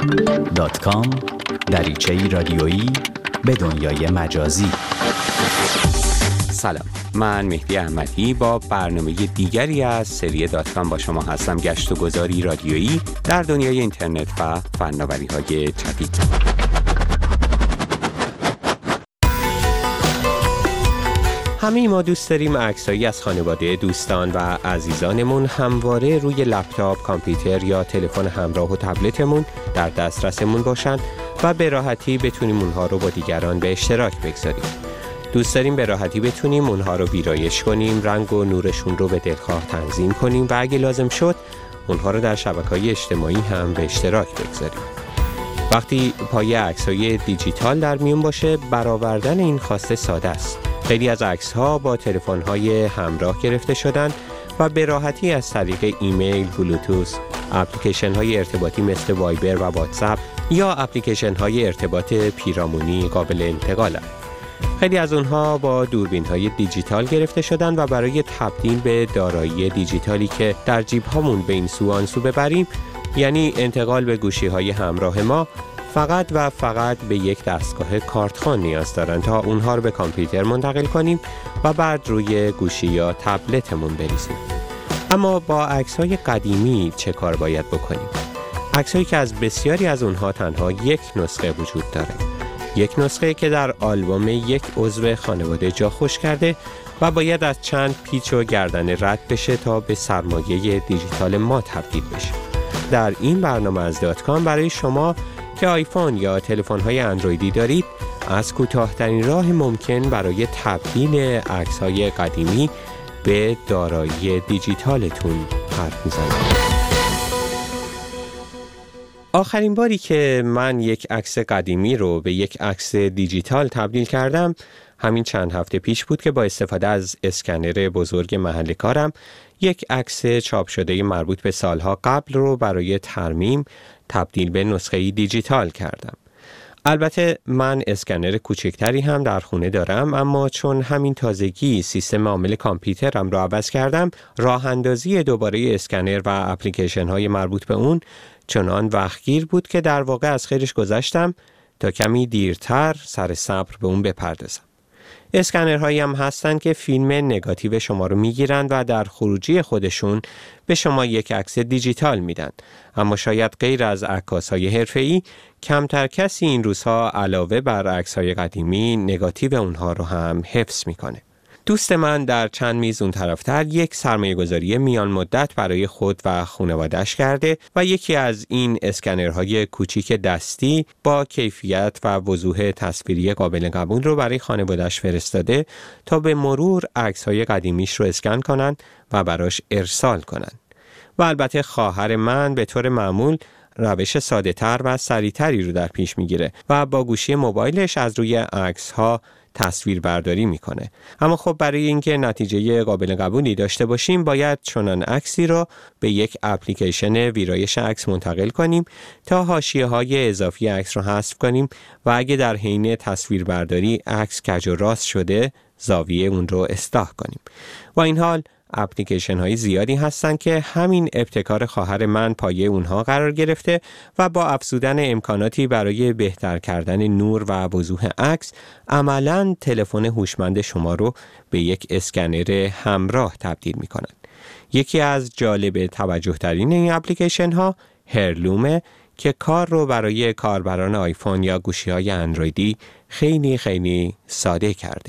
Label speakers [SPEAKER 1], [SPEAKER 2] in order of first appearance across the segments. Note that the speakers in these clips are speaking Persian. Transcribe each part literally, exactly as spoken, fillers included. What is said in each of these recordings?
[SPEAKER 1] دات کام دریچه‌ای رادیویی به دنیای مجازی.
[SPEAKER 2] سلام، من مهدی احمدی با برنامه دیگری از سری دات کام با شما هستم. گشت و گذاری رادیویی در دنیای اینترنت و فناوری‌های جدید. همه ما دوست داریم عکسایی از خانواده، دوستان و عزیزانمون همواره روی لپتاپ، کامپیوتر یا تلفن همراه و تبلتمون در دسترسمون باشن و به راحتی بتونیم اونها رو با دیگران به اشتراک بگذاریم. دوست داریم به راحتی بتونیم اونها رو ویرایش کنیم، رنگ و نورشون رو به دلخواه تنظیم کنیم و اگه لازم شد اونها رو در شبکه‌های اجتماعی هم به اشتراک بگذاریم. وقتی پای عکس‌های دیجیتال در میون باشه، برآوردن این خواسته ساده است. خیلی از عکس‌ها با تلفن‌های همراه گرفته شدن و به راحتی از طریق ایمیل، بلوتوث، اپلیکیشن‌های ارتباطی مثل وایبر و واتساپ یا اپلیکیشن‌های ارتباط پیرامونی قابل انتقالند. خیلی از اونها با دوربین‌های دیجیتال گرفته شدن و برای تبدیل به دارایی دیجیتالی که در جیب‌هامون به این سو آن سو ببریم، یعنی انتقال به گوشی‌های همراه ما، فقط و فقط به یک دستگاه کارتخوان نیاز دارن تا اونها رو به کامپیوتر منتقل کنیم و بعد روی گوشی یا تبلتمون بریزیم. اما با عکس‌های قدیمی چه کار باید بکنیم؟ عکس‌هایی که از بسیاری از اونها تنها یک نسخه وجود داره. یک نسخه که در آلبوم یک عضو خانواده جا خوش کرده و باید از چند پیچ و گردن رد بشه تا به سرمایه دیجیتال ما تبدیل بشه. در این برنامه از دات کام برای شما که آیفون یا تلفن‌های اندرویدی دارید، از کوتاه‌ترین راه ممکن برای تبدیل عکس‌های قدیمی به دارایی دیجیتالتون حرف می‌زنم. آخرین باری که من یک عکس قدیمی رو به یک عکس دیجیتال تبدیل کردم، همین چند هفته پیش بود که با استفاده از اسکنر بزرگ محل کارم یک عکس چاپ شده مربوط به سالها قبل رو برای ترمیم تبدیل به نسخه دیجیتال کردم. البته من اسکنر کوچکتری هم در خونه دارم، اما چون همین تازگی سیستم عامل کامپیوترم رو عوض کردم، راه اندازی دوباره اسکنر و اپلیکیشن های مربوط به اون چنان وقتگیر بود که در واقع از خیرش گذشتم تا کمی دیرتر سر صبر به اون بپردازم. اسکنرهایی هم هستن که فیلم نگاتیو شما رو میگیرن و در خروجی خودشون به شما یک عکس دیجیتال میدن. اما شاید غیر از عکاسای حرفه‌ای کمتر کسی این روزها علاوه بر عکس‌های قدیمی نگاتیو اونها رو هم حفظ میکنه. دوست من در چند میز اون طرفتر یک سرمایه گذاری میان مدت برای خود و خانواده‌اش کرده و یکی از این اسکنرهای کوچیک دستی با کیفیت و وضوح تصویری قابل قبول رو برای خانواده‌اش فرستاده تا به مرور عکس‌های قدیمیش رو اسکن کنن و براش ارسال کنن. و البته خواهر من به طور معمول روش ساده‌تر و سریع‌تری رو در پیش میگیره و با گوشی موبایلش از روی عکس‌ها تصویر برداری میکنه. اما خب برای اینکه نتیجه قابل قبولی داشته باشیم باید چنان عکسی رو به یک اپلیکیشن ویرایش عکس منتقل کنیم تا حاشیه‌های اضافی عکس رو حذف کنیم و اگه در حین تصویر برداری عکس کج و راست شده زاویه اون رو اصلاح کنیم. با این حال اپلیکیشن های زیادی هستن که همین ابتکار خواهر من پایه اونها قرار گرفته و با افزودن امکاناتی برای بهتر کردن نور و وضوح عکس عملاً تلفن هوشمند شما رو به یک اسکنر همراه تبدیل میکنن. یکی از جالب توجه ترین این اپلیکیشن ها هرلومه که کار رو برای کاربران آیفون یا گوشی های اندرویدی خیلی خیلی ساده کرده.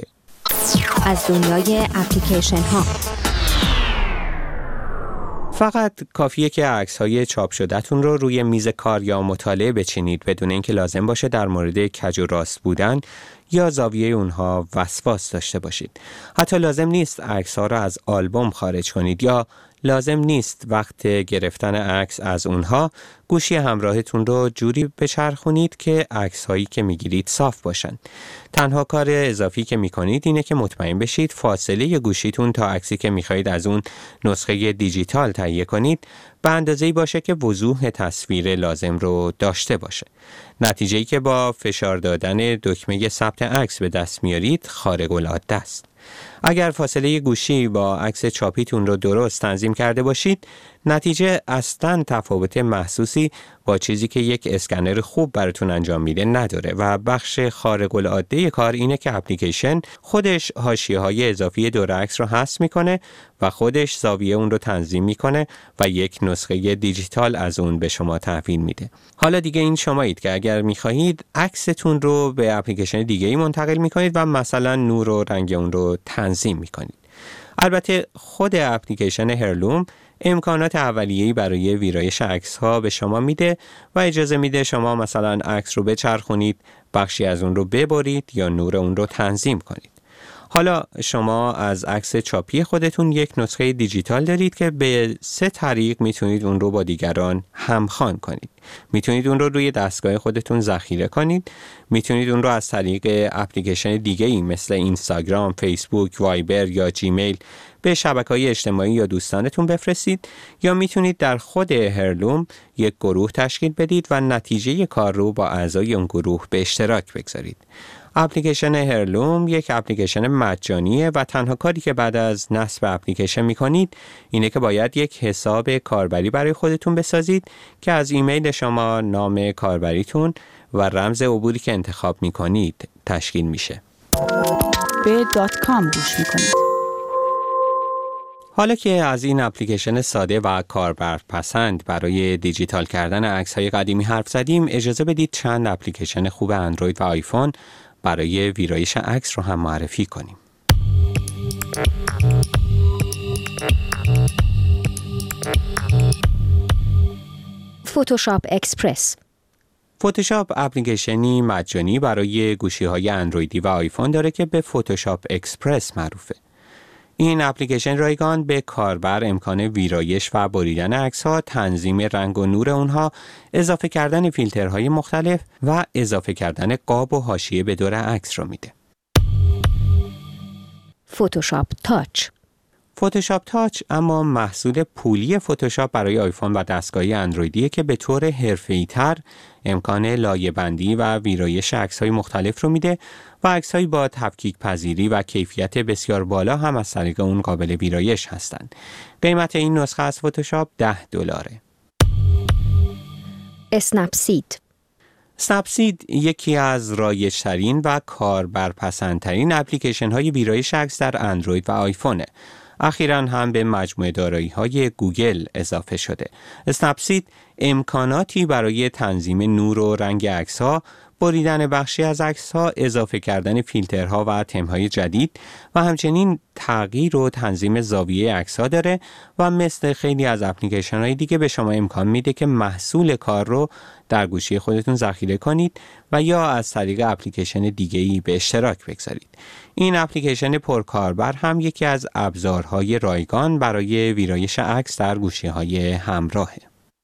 [SPEAKER 3] از دنیای اپلیکیشن ها
[SPEAKER 2] فقط کافیه که عکس‌های چاپ شده‌تون رو روی میز کار یا مطالعه بچینید بدون اینکه لازم باشه در مورد کج و راست بودن یا زاویه اونها وسواس داشته باشید. حتی لازم نیست عکس‌ها رو از آلبوم خارج کنید یا لازم نیست وقت گرفتن عکس از اونها گوشی همراهتون رو جوری بچرخونید که عکس‌هایی که میگیرید صاف باشن. تنها کار اضافی که میکنید اینه که مطمئن بشید فاصله گوشیتون تا عکسی که میخواید از اون نسخه دیجیتال تهیه کنید به اندازه‌ای باشه که وضوح تصویر لازم رو داشته باشه. نتیجه‌ای که با فشار دادن دکمه ثبت عکس به دست میارید خارق العاده است. اگر فاصله گوشی با عکس چاپیتون رو درست تنظیم کرده باشید، نتیجه اصلاً تفاوت محسوسی با چیزی که یک اسکنر خوب براتون انجام میده نداره و بخش خارق العاده کار اینه که اپلیکیشن خودش حاشیه‌های اضافی دور عکس رو حذف میکنه و خودش زاویه اون رو تنظیم میکنه و یک نسخه دیجیتال از اون به شما تحویل میده. حالا دیگه این شمایید که اگر میخواهید عکستون رو به اپلیکیشن دیگه‌ای منتقل میکنید و مثلا نور و رنگ اون رو تنظیم میکنید. البته خود اپلیکیشن هرلوم امکانات اولیه‌ای برای ویرایش عکس‌ها به شما میده و اجازه میده شما مثلا عکس رو بچرخونید، بخشی از اون رو ببرید یا نور اون رو تنظیم کنید. حالا شما از عکس چاپی خودتون یک نسخه دیجیتال دارید که به سه طریق میتونید اون رو با دیگران همخوان کنید. میتونید اون رو روی دستگاه خودتون ذخیره کنید، میتونید اون رو از طریق اپلیکیشن دیگه‌ای مثل اینستاگرام، فیسبوک، وایبر یا جیمیل به شبکه‌های اجتماعی یا دوستانتون بفرستید، یا میتونید در خود هرلوم یک گروه تشکیل بدید و نتیجه کار رو با اعضای اون گروه به اشتراک بگذارید. اپلیکیشن هرلوم یک اپلیکیشن مجانیه و تنها کاری که بعد از نصب اپلیکیشن میکنید اینه که باید یک حساب کاربری برای خودتون بسازید که از ایمیل شما، نام کاربریتون و رمز عبوری که انتخاب میکنید تشکیل میشه.
[SPEAKER 4] به دات کام گوش میکنید.
[SPEAKER 2] حالا که از این اپلیکیشن ساده و کاربرپسند برای دیجیتال کردن عکس‌های قدیمی حرف زدیم، اجازه بدید چند اپلیکیشن خوب اندروید و آیفون برای ویرایش عکس رو هم معرفی کنیم.
[SPEAKER 3] فتوشاپ اکسپرس.
[SPEAKER 2] فتوشاپ اپلیکیشنی مجانی برای گوشی‌های اندرویدی و آیفون داره که به فتوشاپ اکسپرس معروفه. این اپلیکیشن رایگان به کاربر امکان ویرایش و بریدن عکس‌ها، تنظیم رنگ و نور اونها، اضافه کردن فیلترهای مختلف و اضافه کردن قاب و حاشیه به دور عکس رو میده.
[SPEAKER 3] فتوشاپ تاچ.
[SPEAKER 2] فتوشاپ تاچ اما محصول پولی فتوشاپ برای آیفون و دستگاهی اندرویدیه که به طور حرفه‌ای‌تر امکان لایه‌بندی و ویرایش عکس‌های مختلف رو میده و عکس‌های با تفکیک پذیری و کیفیت بسیار بالا هم از طریق اون قابل ویرایش هستند. قیمت این نسخه از فتوشاپ ده دلاره.
[SPEAKER 3] اسنپسید.
[SPEAKER 2] اسنپسید یکی از رایج‌ترین و کاربرپسندترین اپلیکیشن‌های ویرایش عکس در اندروید و آیفونه. اخیراً هم به مجموعه دارایی‌های گوگل اضافه شده. اسنپسید امکاناتی برای تنظیم نور و رنگ عکس‌ها، بریدن بخشی از عکس‌ها، اضافه کردن فیلترها و تم‌های جدید و همچنین تغییر و تنظیم زاویه عکس‌ها داره و مثل خیلی از اپلیکیشن‌های دیگه به شما امکان میده که محصول کار رو در گوشی خودتون ذخیره کنید و یا از طریق اپلیکیشن دیگه‌ای به اشتراک بگذارید. این اپلیکیشن پرکاربر هم یکی از ابزارهای رایگان برای ویرایش عکس در گوشی‌های همراهه.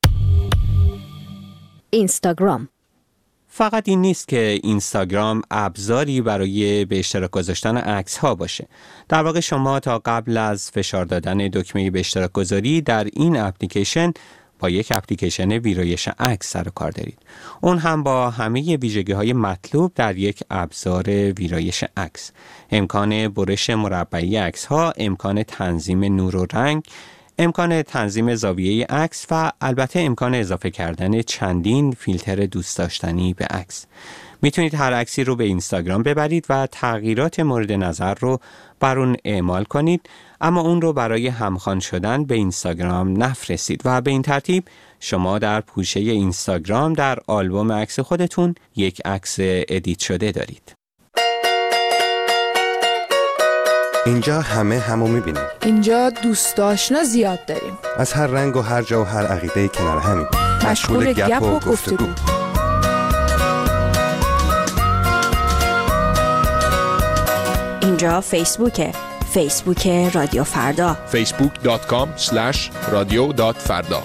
[SPEAKER 3] اینستاگرام.
[SPEAKER 2] فقط این نیست که اینستاگرام ابزاری برای به اشتراک گذاشتن عکس ها باشه. در واقع شما تا قبل از فشار دادن دکمه به اشتراک گذاری در این اپلیکیشن با یک اپلیکیشن ویرایش عکس سر و کار دارید. اون هم با همه ویژگی های مطلوب در یک ابزار ویرایش عکس. امکان برش مربعی عکس ها، امکان تنظیم نور و رنگ، امکان تنظیم زاویه عکس و البته امکان اضافه کردن چندین فیلتر دوست داشتنی به عکس. میتونید هر عکسی رو به اینستاگرام ببرید و تغییرات مورد نظر رو بر اون اعمال کنید، اما اون رو برای همخوان شدن به اینستاگرام نفرستید و به این ترتیب شما در پوشه اینستاگرام در آلبوم عکس خودتون یک عکس ادیت شده دارید.
[SPEAKER 5] اینجا همه همو میبینیم.
[SPEAKER 4] اینجا دوست آشنا زیاد داریم.
[SPEAKER 5] از هر رنگ و هر جا و هر عقیده کنار همیم.
[SPEAKER 4] مشغول گپ و گفتگو.
[SPEAKER 3] اینجا فیسبوکه. فیسبوک رادیو فردا.
[SPEAKER 6] فیسبوک دات کام اسلش رادیو دات فردا.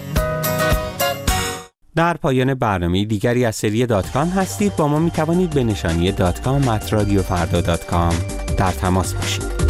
[SPEAKER 2] در پایان برنامه دیگری از سری دات کام هستید. با ما می توانید به نشانی دات کام ات رادیو فردا دات کام در تماس باشید.